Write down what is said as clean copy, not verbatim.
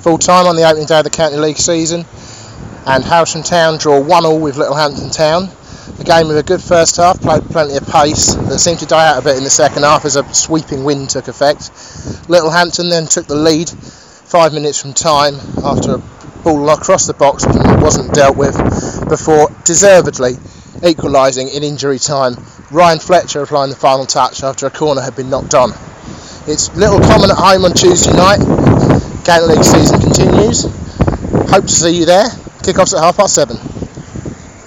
full time on the opening day of the County League season, and Harrison Town draw 1-1 with Littlehampton Town. The game with a good first half, played plenty of pace, that seemed to die out a bit in the second half as a sweeping wind took effect. Littlehampton then took the lead 5 minutes from time after a ball across the box wasn't dealt with, before deservedly equalising in injury time. Ryan Fletcher applying the final touch after a corner had been knocked on. It's Little Common at home on Tuesday night. County League season continues. Hope to see you there. Kick-off's at 7:30.